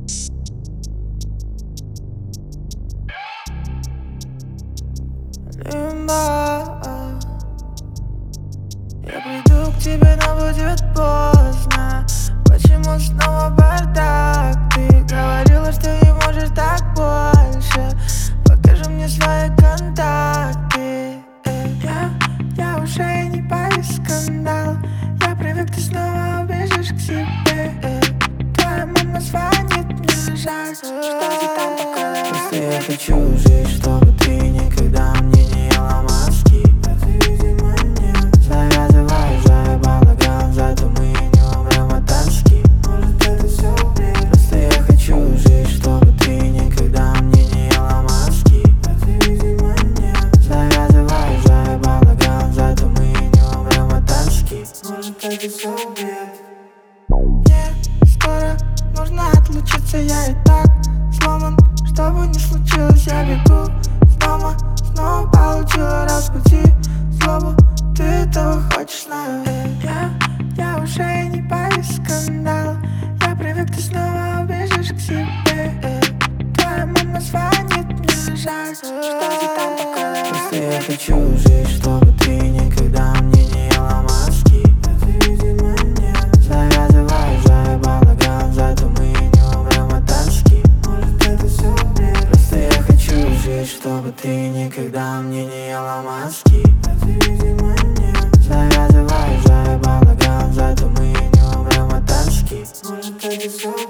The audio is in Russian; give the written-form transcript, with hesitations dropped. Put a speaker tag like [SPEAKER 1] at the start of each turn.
[SPEAKER 1] Лимба. Я приду к тебе, но будет поздно. Почему снова бардак? Ты говорила, что не можешь так больше. Покажи мне свои контакты. Я уже не боюсь скандал. Я привык, ты снова убежишь к себе. Твоя мама звонит, мне жаль, что ты там такое. Просто я хочу жить, чтобы ты никогда мне не ела мозги. А ты, видимо, нет. Завязывай уже балаган, зато мы не умрем от тоски. Может, это все бред. Просто я хочу жить, чтобы ты никогда мне не ела мозги. А ты, видимо, нет. Завязывай уже балаган, зато мы не умрем от тоски. Может, это все бред. Мне скоро нужно отлучиться, я и так сломан. Что бы ни случилось, я бегу с дома. Снова получила раскрути злобу. Ты этого хочешь, знаю. Я уже не боюсь скандала. Я привык, ты снова убежишь к себе. Твоя мама звонит, мне жаль, что ты там такое. Просто я хочу жить, чтобы ты никогда мне не ела мозги. А ты, видимо, нет. Завязывай уже балаган, зато мы не умрем от тоски. Может, это все бред. Просто я хочу жить, чтобы ты никогда мне не ела мозги. А ты, видимо, нет. Завязывай уже балаган, зато мы не умрем от тоски. Может, это все